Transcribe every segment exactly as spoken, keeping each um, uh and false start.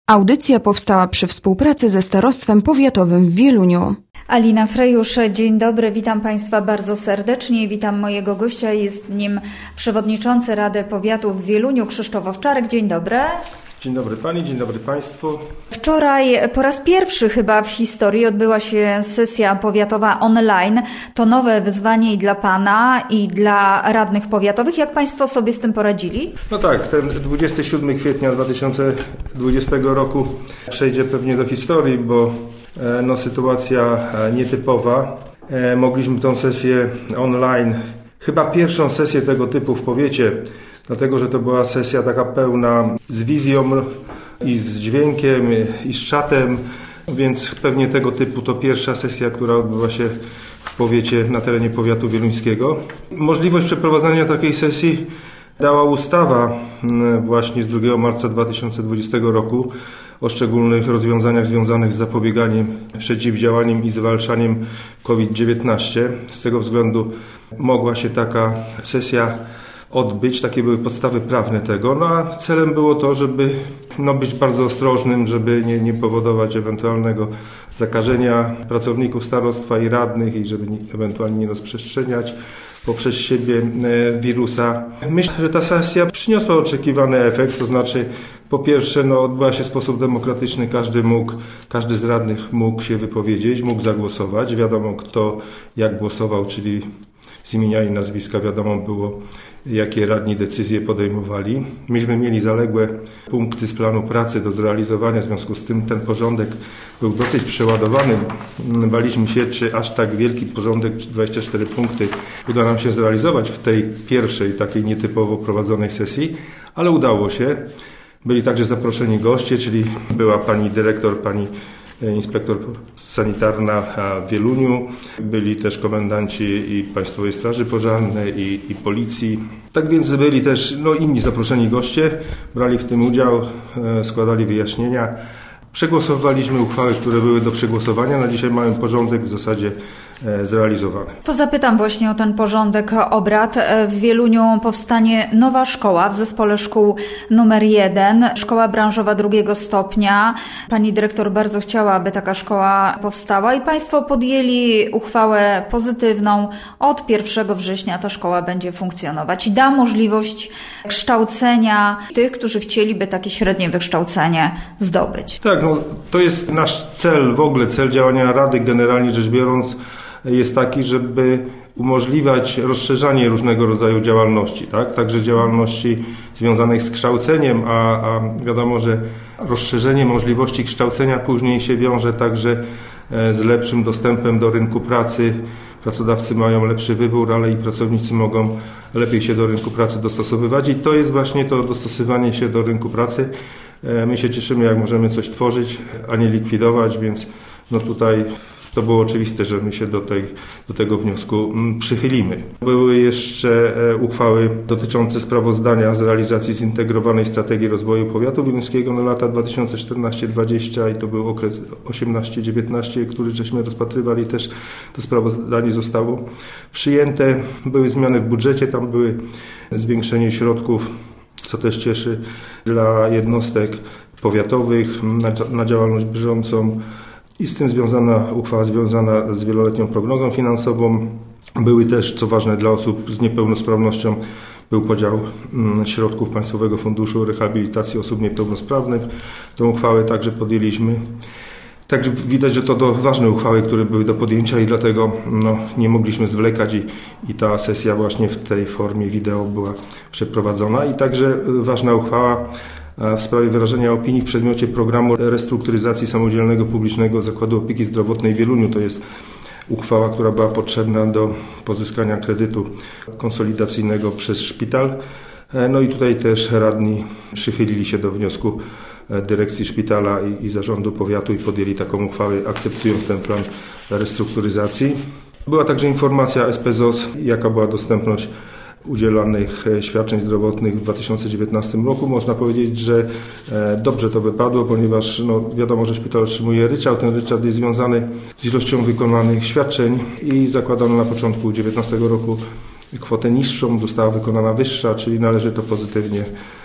Audycja powstała przy współpracy ze Starostwem Powiatowym w Wieluniu. Alina Frejusz, dzień dobry, witam Państwa bardzo serdecznie. Witam mojego gościa, jest nim przewodniczący Rady Powiatu w Wieluniu, Krzysztof Owczarek. Dzień dobry. Dzień dobry Pani, dzień dobry Państwu. Wczoraj po raz pierwszy chyba w historii odbyła się sesja powiatowa online. To nowe wyzwanie i dla Pana, i dla radnych powiatowych. Jak Państwo sobie z tym poradzili? No tak, ten dwudziestego siódmego kwietnia dwa tysiące dwudziestego roku przejdzie pewnie do historii, bo no, sytuacja nietypowa. Mogliśmy tę sesję online, chyba pierwszą sesję tego typu w powiecie, dlatego że to była sesja taka pełna z wizją i z dźwiękiem i z czatem, więc pewnie tego typu to pierwsza sesja, która odbyła się w powiecie na terenie powiatu wieluńskiego. Możliwość przeprowadzenia takiej sesji dała ustawa właśnie z drugiego marca dwa tysiące dwudziestego roku o szczególnych rozwiązaniach związanych z zapobieganiem, przeciwdziałaniem i zwalczaniem COVID dziewiętnaście. Z tego względu mogła się taka sesja odbyć, takie były podstawy prawne tego, no a celem było to, żeby no, być bardzo ostrożnym, żeby nie, nie powodować ewentualnego zakażenia pracowników starostwa i radnych i żeby nie, ewentualnie nie rozprzestrzeniać poprzez siebie wirusa. Myślę, że ta sesja przyniosła oczekiwany efekt, to znaczy po pierwsze no, odbyła się w sposób demokratyczny, każdy mógł, każdy z radnych mógł się wypowiedzieć, mógł zagłosować, wiadomo kto jak głosował, czyli z imienia i nazwiska wiadomo było, jakie radni decyzje podejmowali. Myśmy mieli zaległe punkty z planu pracy do zrealizowania, w związku z tym ten porządek był dosyć przeładowany. Baliśmy się, czy aż tak wielki porządek, dwadzieścia cztery punkty, uda nam się zrealizować w tej pierwszej, takiej nietypowo prowadzonej sesji, ale udało się. Byli także zaproszeni goście, czyli była pani dyrektor, pani inspektor sanitarna w Wieluniu, byli też komendanci i Państwowej Straży Pożarnej i, i Policji. Tak więc byli też no, inni zaproszeni goście, brali w tym udział, składali wyjaśnienia. Przegłosowaliśmy uchwały, które były do przegłosowania. Na dzisiaj mamy porządek w zasadzie zrealizowany. To zapytam właśnie o ten porządek obrad. W Wieluniu powstanie nowa szkoła w zespole szkół numer jeden, szkoła branżowa drugiego stopnia. Pani dyrektor bardzo chciała, aby taka szkoła powstała i Państwo podjęli uchwałę pozytywną. Od pierwszego września ta szkoła będzie funkcjonować i da możliwość kształcenia tych, którzy chcieliby takie średnie wykształcenie zdobyć. Tak, no, to jest nasz cel, w ogóle cel działania Rady generalnie rzecz biorąc jest taki, żeby umożliwiać rozszerzanie różnego rodzaju działalności, tak? Także działalności związanych z kształceniem, a, a wiadomo, że rozszerzenie możliwości kształcenia później się wiąże także z lepszym dostępem do rynku pracy. Pracodawcy mają lepszy wybór, ale i pracownicy mogą lepiej się do rynku pracy dostosowywać i to jest właśnie to dostosowanie się do rynku pracy. My się cieszymy, jak możemy coś tworzyć, a nie likwidować, więc no tutaj to było oczywiste, że my się do, tej, do tego wniosku przychylimy. Były jeszcze uchwały dotyczące sprawozdania z realizacji zintegrowanej strategii rozwoju powiatu wieluńskiego na lata dwa tysiące czternaście do dwudziestego i to był okres osiemnaście dziewiętnaście, który żeśmy rozpatrywali. Też to sprawozdanie zostało przyjęte. Były zmiany w budżecie, tam były zwiększenie środków, co też cieszy, dla jednostek powiatowych na, na działalność bieżącą. I z tym związana uchwała związana z wieloletnią prognozą finansową. Były też, co ważne dla osób z niepełnosprawnością, był podział środków Państwowego Funduszu Rehabilitacji Osób Niepełnosprawnych. Tę uchwałę także podjęliśmy. Także widać, że to do ważne uchwały, które były do podjęcia i dlatego no, nie mogliśmy zwlekać i, i ta sesja właśnie w tej formie wideo była przeprowadzona. I także ważna uchwała w sprawie wyrażenia opinii w przedmiocie programu restrukturyzacji Samodzielnego Publicznego Zakładu Opieki Zdrowotnej w Wieluniu. To jest uchwała, która była potrzebna do pozyskania kredytu konsolidacyjnego przez szpital. No i tutaj też radni przychylili się do wniosku dyrekcji szpitala i, i zarządu powiatu i podjęli taką uchwałę, akceptując ten plan restrukturyzacji. Była także informacja S P Z O S, jaka była dostępność udzielanych świadczeń zdrowotnych w dwa tysiące dziewiętnastym roku. Można powiedzieć, że dobrze to wypadło, ponieważ no, wiadomo, że szpital otrzymuje ryczałt. Ten ryczałt jest związany z ilością wykonanych świadczeń i zakładano na początku dwa tysiące dziewiętnastego roku kwotę niższą, została wykonana wyższa, czyli należy to pozytywnie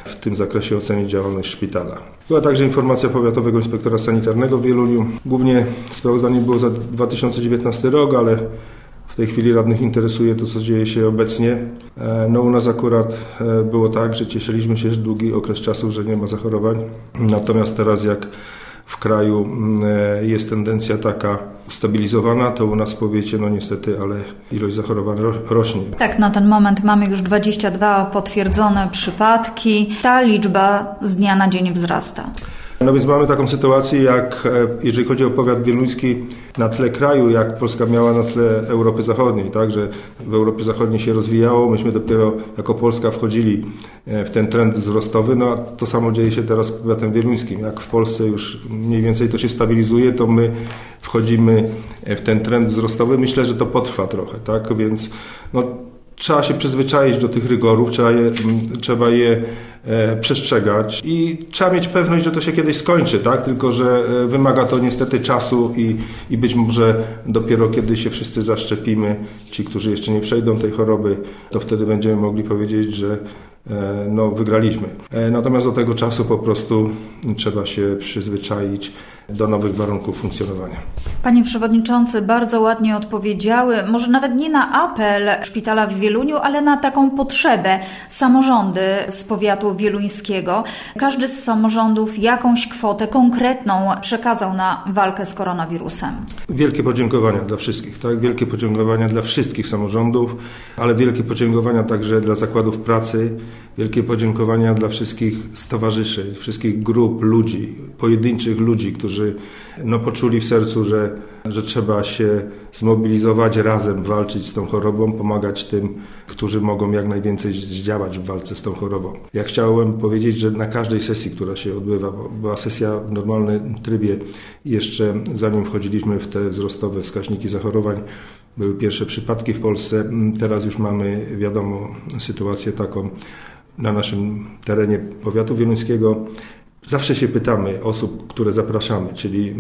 w tym zakresie ocenić działalność szpitala. Była także informacja powiatowego inspektora sanitarnego w Wieluniu. Głównie sprawozdanie było za dwa tysiące dziewiętnasty rok, ale w tej chwili radnych interesuje to, co dzieje się obecnie. No u nas akurat było tak, że cieszyliśmy się długi okres czasu, że nie ma zachorowań. Natomiast teraz jak w kraju jest tendencja taka ustabilizowana, to u nas w powiecie, no niestety, ale ilość zachorowań rośnie. Tak, na ten moment mamy już dwadzieścia dwa potwierdzone przypadki. Ta liczba z dnia na dzień wzrasta. No więc mamy taką sytuację, jak jeżeli chodzi o powiat wieluński na tle kraju, jak Polska miała na tle Europy Zachodniej, tak, że w Europie Zachodniej się rozwijało, myśmy dopiero jako Polska wchodzili w ten trend wzrostowy, no a to samo dzieje się teraz z powiatem wieluńskim. Jak w Polsce już mniej więcej to się stabilizuje, to my wchodzimy w ten trend wzrostowy. Myślę, że to potrwa trochę, tak, więc no, trzeba się przyzwyczaić do tych rygorów, trzeba je, trzeba je e, przestrzegać i trzeba mieć pewność, że to się kiedyś skończy, tak? Tylko że e, wymaga to niestety czasu i, i być może dopiero kiedy się wszyscy zaszczepimy, ci, którzy jeszcze nie przejdą tej choroby, to wtedy będziemy mogli powiedzieć, że e, no, wygraliśmy. E, natomiast do tego czasu po prostu trzeba się przyzwyczaić do nowych warunków funkcjonowania. Panie Przewodniczący, bardzo ładnie odpowiedziały, może nawet nie na apel szpitala w Wieluniu, ale na taką potrzebę. Samorządy z powiatu wieluńskiego, każdy z samorządów jakąś kwotę konkretną przekazał na walkę z koronawirusem. Wielkie podziękowania dla wszystkich, tak? Wielkie podziękowania dla wszystkich samorządów, ale wielkie podziękowania także dla zakładów pracy, wielkie podziękowania dla wszystkich stowarzyszeń, wszystkich grup ludzi, pojedynczych ludzi, którzy no, poczuli w sercu, że, że trzeba się zmobilizować razem, walczyć z tą chorobą, pomagać tym, którzy mogą jak najwięcej zdziałać w walce z tą chorobą. Ja chciałem powiedzieć, że na każdej sesji, która się odbywa, bo była sesja w normalnym trybie, jeszcze zanim wchodziliśmy w te wzrostowe wskaźniki zachorowań, były pierwsze przypadki w Polsce. Teraz już mamy, wiadomo, sytuację taką na naszym terenie powiatu wieluńskiego. Zawsze się pytamy osób, które zapraszamy, czyli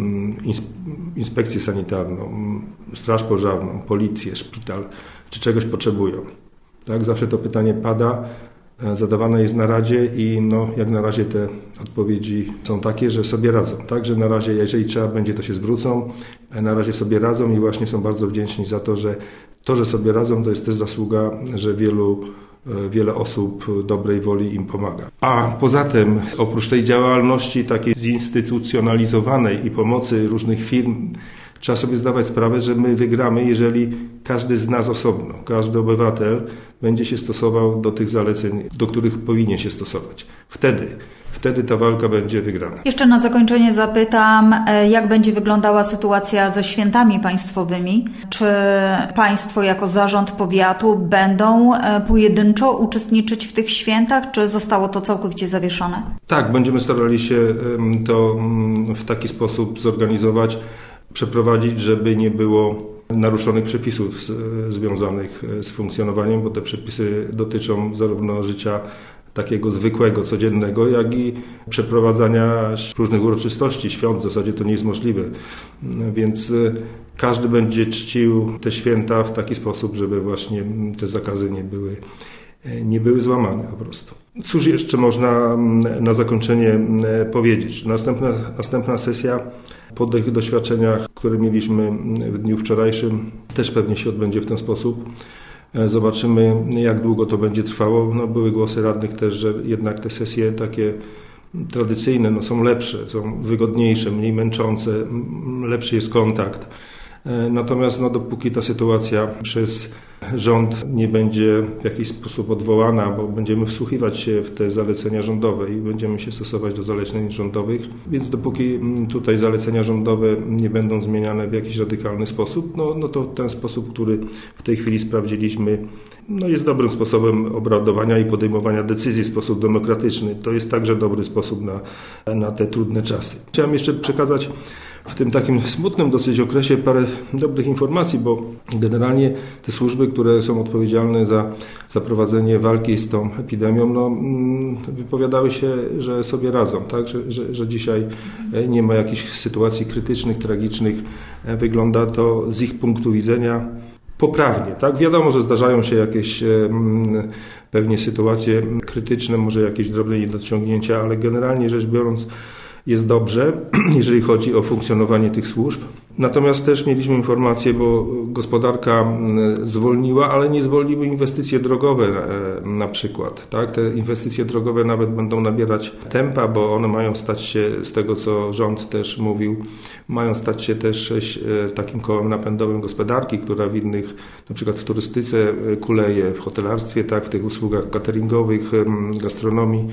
inspekcję sanitarną, straż pożarną, policję, szpital, czy czegoś potrzebują. Tak, zawsze to pytanie pada, zadawane jest na radzie i no, jak na razie te odpowiedzi są takie, że sobie radzą. Tak, że na razie, jeżeli trzeba będzie, to się zwrócą. Na razie sobie radzą i właśnie są bardzo wdzięczni za to, że to, że sobie radzą, to jest też zasługa, że wielu wiele osób dobrej woli im pomaga. A poza tym, oprócz tej działalności takiej zinstytucjonalizowanej i pomocy różnych firm, trzeba sobie zdawać sprawę, że my wygramy, jeżeli każdy z nas osobno, każdy obywatel będzie się stosował do tych zaleceń, do których powinien się stosować. Wtedy Wtedy ta walka będzie wygrana. Jeszcze na zakończenie zapytam, jak będzie wyglądała sytuacja ze świętami państwowymi? Czy państwo jako zarząd powiatu będą pojedynczo uczestniczyć w tych świętach, czy zostało to całkowicie zawieszone? Tak, będziemy starali się to w taki sposób zorganizować, przeprowadzić, żeby nie było naruszonych przepisów związanych z funkcjonowaniem, bo te przepisy dotyczą zarówno życia takiego zwykłego, codziennego, jak i przeprowadzania różnych uroczystości, świąt. W zasadzie to nie jest możliwe. Więc każdy będzie czcił te święta w taki sposób, żeby właśnie te zakazy nie były, nie były złamane po prostu. Cóż jeszcze można na zakończenie powiedzieć? Następna, następna sesja po tych doświadczeniach, które mieliśmy w dniu wczorajszym, też pewnie się odbędzie w ten sposób. Zobaczymy, jak długo to będzie trwało. No, były głosy radnych też, że jednak te sesje takie tradycyjne no, są lepsze, są wygodniejsze, mniej męczące, lepszy jest kontakt. Natomiast no, dopóki ta sytuacja przez rząd nie będzie w jakiś sposób odwołana, bo będziemy wsłuchiwać się w te zalecenia rządowe i będziemy się stosować do zaleceń rządowych, więc dopóki tutaj zalecenia rządowe nie będą zmieniane w jakiś radykalny sposób, no, no to ten sposób, który w tej chwili sprawdziliśmy, no jest dobrym sposobem obradowania i podejmowania decyzji w sposób demokratyczny. To jest także dobry sposób na, na te trudne czasy. Chciałem jeszcze przekazać w tym takim smutnym dosyć okresie parę dobrych informacji, bo generalnie te służby, które są odpowiedzialne za zaprowadzenie walki z tą epidemią, no, wypowiadały się, że sobie radzą, tak? że, że, że dzisiaj nie ma jakichś sytuacji krytycznych, tragicznych. Wygląda to z ich punktu widzenia poprawnie. Tak? Wiadomo, że zdarzają się jakieś pewnie sytuacje krytyczne, może jakieś drobne niedociągnięcia, ale generalnie rzecz biorąc jest dobrze, jeżeli chodzi o funkcjonowanie tych służb. Natomiast też mieliśmy informację, bo gospodarka zwolniła, ale nie zwolniły inwestycje drogowe na przykład. Tak? Te inwestycje drogowe nawet będą nabierać tempa, bo one mają stać się, z tego co rząd też mówił, mają stać się też takim kołem napędowym gospodarki, która w innych, na przykład w turystyce kuleje, w hotelarstwie, tak, w tych usługach cateringowych, gastronomii.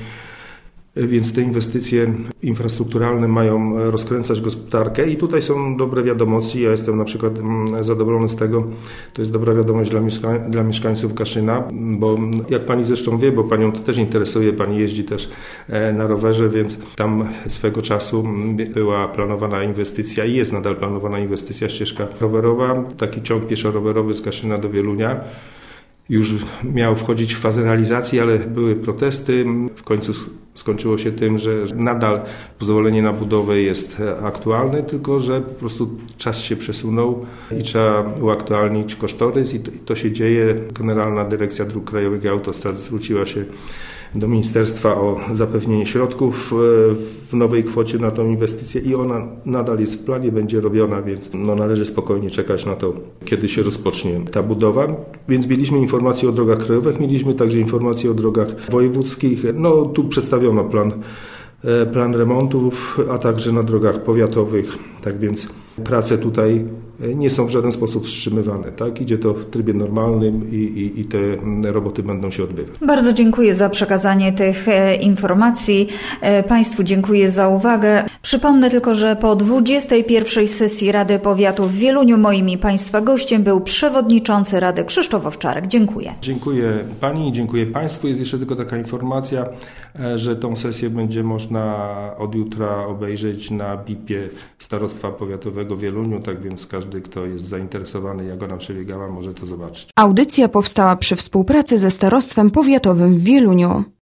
Więc te inwestycje infrastrukturalne mają rozkręcać gospodarkę i tutaj są dobre wiadomości. Ja jestem na przykład zadowolony z tego. To jest dobra wiadomość dla, mieszka dla mieszkańców Kaszyna, bo jak pani zresztą wie, bo panią to też interesuje, pani jeździ też na rowerze, więc tam swego czasu była planowana inwestycja i jest nadal planowana inwestycja ścieżka rowerowa, taki ciąg pieszo-rowerowy z Kaszyna do Wielunia. Już miał wchodzić w fazę realizacji, ale były protesty. W końcu skończyło się tym, że nadal pozwolenie na budowę jest aktualne, tylko że po prostu czas się przesunął i trzeba uaktualnić kosztorys i to, i to się dzieje. Generalna Dyrekcja Dróg Krajowych i Autostrad zwróciła się do ministerstwa o zapewnienie środków w nowej kwocie na tą inwestycję i ona nadal jest w planie, będzie robiona, więc no należy spokojnie czekać na to, kiedy się rozpocznie ta budowa. Więc mieliśmy informacje o drogach krajowych, mieliśmy także informacje o drogach wojewódzkich. No tu przedstawiono plan, plan remontów, a także na drogach powiatowych. Tak więc prace tutaj nie są w żaden sposób wstrzymywane. Tak? Idzie to w trybie normalnym i, i, i te roboty będą się odbywać. Bardzo dziękuję za przekazanie tych informacji. Państwu dziękuję za uwagę. Przypomnę tylko, że po dwudziestej pierwszej sesji Rady Powiatu w Wieluniu moim i Państwa gościem był przewodniczący Rady Krzysztof Owczarek. Dziękuję. Dziękuję Pani i dziękuję Państwu. Jest jeszcze tylko taka informacja, że tą sesję będzie można od jutra obejrzeć na bipie Starostwa Powiatowego w Wieluniu, tak więc każdy, kto jest zainteresowany, jak ona przebiegała, może to zobaczyć. Audycja powstała przy współpracy ze Starostwem Powiatowym w Wieluniu.